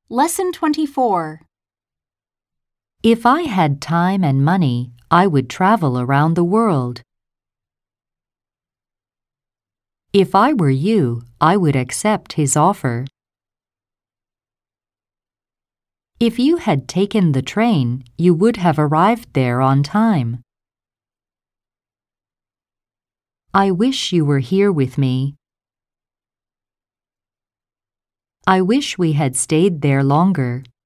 Lesson 24. If I had time and money, I would travel around the world. If I were you, I would accept his offer. If you had taken the train, you would have arrived there on time. I wish you were here with me. I wish we had stayed there longer.